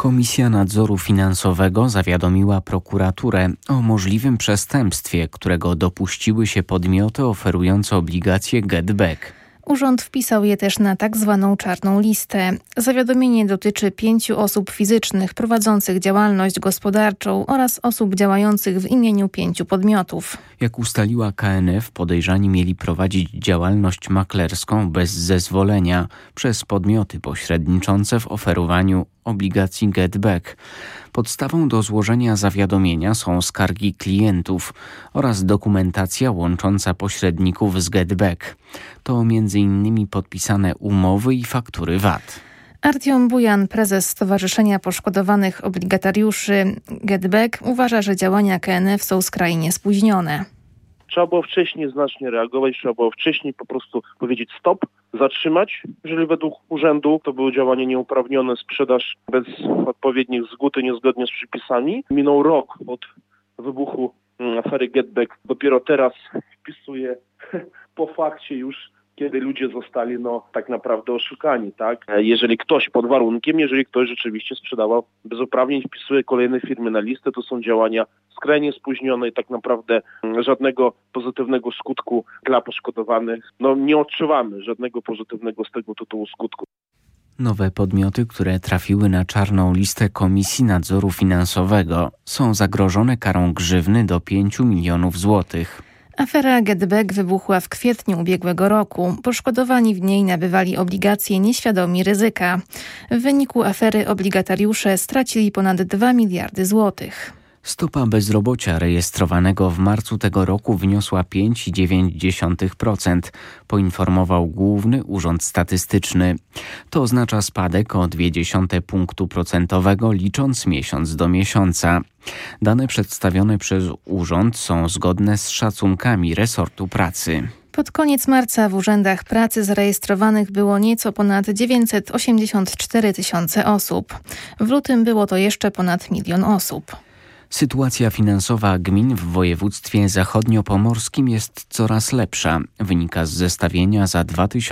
Komisja Nadzoru Finansowego zawiadomiła prokuraturę o możliwym przestępstwie, którego dopuściły się podmioty oferujące obligacje GetBack. Urząd wpisał je też na tak zwaną czarną listę. Zawiadomienie dotyczy 5 osób fizycznych prowadzących działalność gospodarczą oraz osób działających w imieniu 5 podmiotów. Jak ustaliła KNF, podejrzani mieli prowadzić działalność maklerską bez zezwolenia przez podmioty pośredniczące w oferowaniu obligacji GetBack. Podstawą do złożenia zawiadomienia są skargi klientów oraz dokumentacja łącząca pośredników z GetBack. To m.in. podpisane umowy i faktury VAT. Artiom Bujan, prezes Stowarzyszenia Poszkodowanych Obligatariuszy GetBack, uważa, że działania KNF są skrajnie spóźnione. Trzeba było wcześniej znacznie reagować, trzeba było wcześniej po prostu powiedzieć stop, zatrzymać. Jeżeli według urzędu to było działanie nieuprawnione, sprzedaż bez odpowiednich zgód i niezgodnie z przepisami. Minął rok od wybuchu afery GetBack. Dopiero teraz wpisuje po fakcie już, kiedy ludzie zostali tak naprawdę oszukani, tak? Jeżeli ktoś pod warunkiem, jeżeli ktoś rzeczywiście sprzedawał bez uprawnień, wpisuje kolejne firmy na listę, to są działania skrajnie spóźnione i tak naprawdę żadnego pozytywnego skutku dla poszkodowanych, nie odczuwamy żadnego pozytywnego z tego tytułu skutku. Nowe podmioty, które trafiły na czarną listę Komisji Nadzoru Finansowego, są zagrożone karą grzywny do 5 milionów złotych. Afera GetBack wybuchła w kwietniu ubiegłego roku. Poszkodowani w niej nabywali obligacje nieświadomi ryzyka. W wyniku afery obligatariusze stracili ponad 2 miliardy złotych. Stopa bezrobocia rejestrowanego w marcu tego roku wyniosła 5,9%, poinformował Główny Urząd Statystyczny. To oznacza spadek o 0,2 punktu procentowego licząc miesiąc do miesiąca. Dane przedstawione przez urząd są zgodne z szacunkami resortu pracy. Pod koniec marca w urzędach pracy zarejestrowanych było nieco ponad 984 tysiące osób. W lutym było to jeszcze ponad 1 000 000 osób. Sytuacja finansowa gmin w województwie zachodniopomorskim jest coraz lepsza, wynika z zestawienia za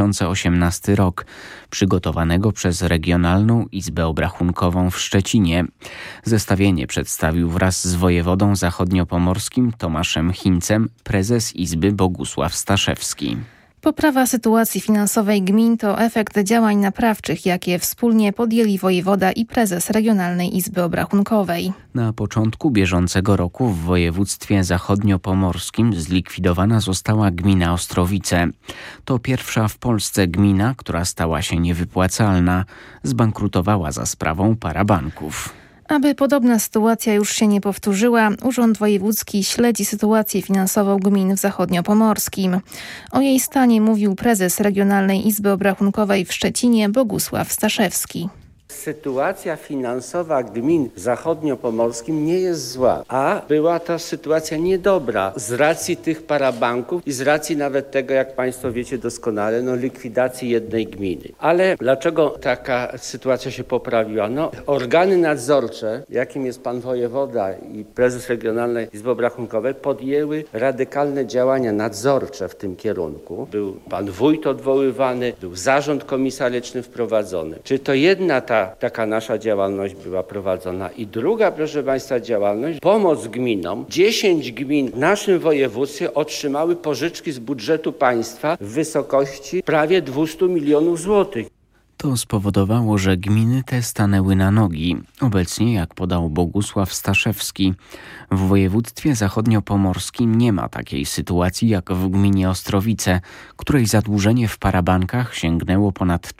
2018 rok, przygotowanego przez Regionalną Izbę Obrachunkową w Szczecinie. Zestawienie przedstawił wraz z wojewodą zachodniopomorskim Tomaszem Chincem prezes Izby Bogusław Staszewski. Poprawa sytuacji finansowej gmin to efekt działań naprawczych, jakie wspólnie podjęli wojewoda i prezes Regionalnej Izby Obrachunkowej. Na początku bieżącego roku w województwie zachodniopomorskim zlikwidowana została gmina Ostrowice. To pierwsza w Polsce gmina, która stała się niewypłacalna. Zbankrutowała za sprawą parabanków. Aby podobna sytuacja już się nie powtórzyła, Urząd Wojewódzki śledzi sytuację finansową gmin w zachodniopomorskim. O jej stanie mówił prezes Regionalnej Izby Obrachunkowej w Szczecinie Bogusław Staszewski. Sytuacja finansowa gmin w zachodniopomorskim nie jest zła, a była ta sytuacja niedobra z racji tych parabanków i z racji nawet tego, jak Państwo wiecie doskonale, likwidacji jednej gminy. Ale dlaczego taka sytuacja się poprawiła? Organy nadzorcze, jakim jest pan wojewoda i prezes Regionalnej Izby Obrachunkowej, podjęły radykalne działania nadzorcze w tym kierunku. Był pan wójt odwoływany, był zarząd komisaryczny wprowadzony. Czy to jedna taka nasza działalność była prowadzona. I druga, proszę Państwa, działalność, pomoc gminom. 10 gmin w naszym województwie otrzymały pożyczki z budżetu państwa w wysokości prawie 200 milionów złotych. To spowodowało, że gminy te stanęły na nogi. Obecnie, jak podał Bogusław Staszewski, w województwie zachodniopomorskim nie ma takiej sytuacji jak w gminie Ostrowice, której zadłużenie w parabankach sięgnęło ponad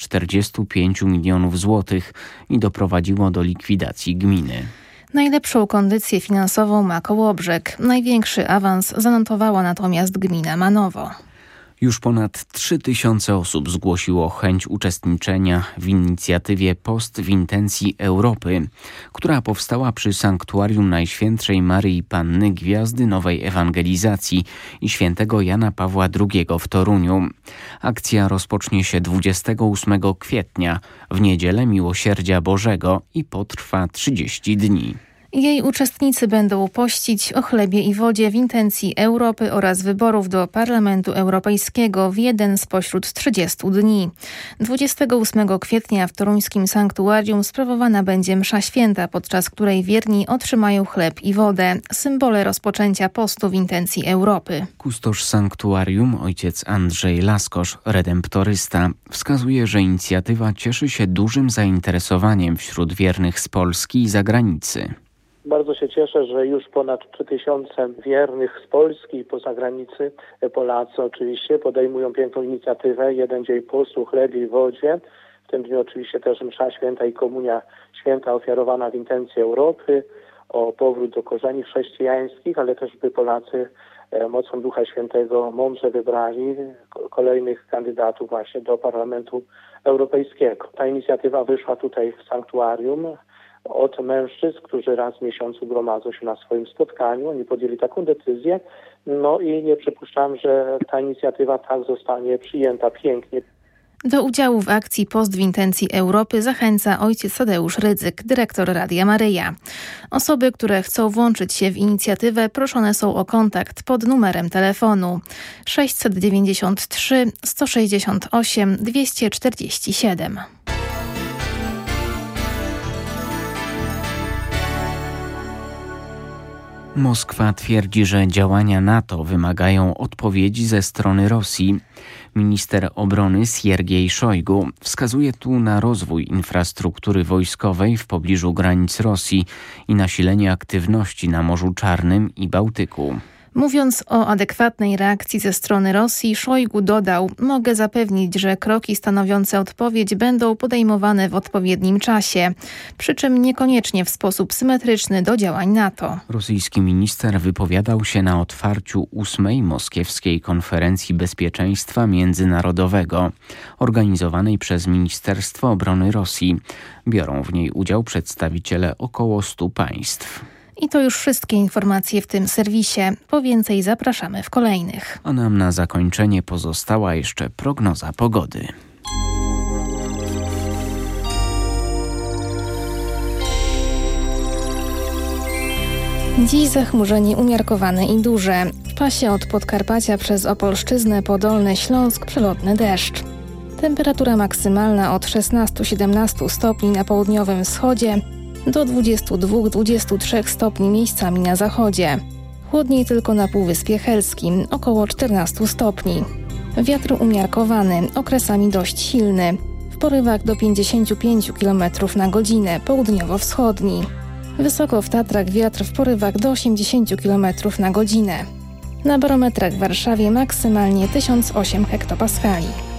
45 milionów złotych i doprowadziło do likwidacji gminy. Najlepszą kondycję finansową ma Kołobrzeg. Największy awans zanotowała natomiast gmina Manowo. Już ponad 3000 osób zgłosiło chęć uczestniczenia w inicjatywie Post w intencji Europy, która powstała przy Sanktuarium Najświętszej Maryi Panny Gwiazdy Nowej Ewangelizacji i świętego Jana Pawła II w Toruniu. Akcja rozpocznie się 28 kwietnia, w niedzielę Miłosierdzia Bożego i potrwa 30 dni. Jej uczestnicy będą pościć o chlebie i wodzie w intencji Europy oraz wyborów do Parlamentu Europejskiego w jeden spośród 30 dni. 28 kwietnia w toruńskim sanktuarium sprawowana będzie msza święta, podczas której wierni otrzymają chleb i wodę, symbole rozpoczęcia postu w intencji Europy. Kustosz sanktuarium, ojciec Andrzej Laskosz, redemptorysta, wskazuje, że inicjatywa cieszy się dużym zainteresowaniem wśród wiernych z Polski i zagranicy. Bardzo się cieszę, że już ponad 3000 wiernych z Polski i poza granicy, Polacy oczywiście, podejmują piękną inicjatywę. Jeden dzień postu, chlebie i wodzie. W tym dniu oczywiście też msza święta i komunia święta ofiarowana w intencji Europy, o powrót do korzeni chrześcijańskich, ale też by Polacy mocą Ducha Świętego mądrze wybrali kolejnych kandydatów właśnie do Parlamentu Europejskiego. Ta inicjatywa wyszła tutaj w sanktuarium od mężczyzn, którzy raz w miesiącu gromadzą się na swoim spotkaniu. Oni podjęli taką decyzję, no i nie przypuszczam, że ta inicjatywa tak zostanie przyjęta pięknie. Do udziału w akcji Post w intencji Europy zachęca ojciec Tadeusz Rydzyk, dyrektor Radia Maryja. Osoby, które chcą włączyć się w inicjatywę, proszone są o kontakt pod numerem telefonu 693 168 247. Moskwa twierdzi, że działania NATO wymagają odpowiedzi ze strony Rosji. Minister obrony Siergiej Szojgu wskazuje tu na rozwój infrastruktury wojskowej w pobliżu granic Rosji i nasilenie aktywności na Morzu Czarnym i Bałtyku. Mówiąc o adekwatnej reakcji ze strony Rosji, Szojgu dodał: mogę zapewnić, że kroki stanowiące odpowiedź będą podejmowane w odpowiednim czasie, przy czym niekoniecznie w sposób symetryczny do działań NATO. Rosyjski minister wypowiadał się na otwarciu 8. Moskiewskiej Konferencji Bezpieczeństwa Międzynarodowego, organizowanej przez Ministerstwo Obrony Rosji. Biorą w niej udział przedstawiciele około 100 państw. I to już wszystkie informacje w tym serwisie. Po więcej zapraszamy w kolejnych. A nam na zakończenie pozostała jeszcze prognoza pogody. Dziś zachmurzenie umiarkowane i duże. W pasie od Podkarpacia przez Opolszczyznę po Dolny Śląsk przelotny deszcz. Temperatura maksymalna od 16-17 stopni na południowym wschodzie do 22-23 stopni miejscami na zachodzie. Chłodniej tylko na Półwyspie Helskim, około 14 stopni. Wiatr umiarkowany, okresami dość silny. W porywach do 55 km na godzinę, południowo-wschodni. Wysoko w Tatrach wiatr w porywach do 80 km na godzinę. Na barometrach w Warszawie maksymalnie 1008 hektopaskali.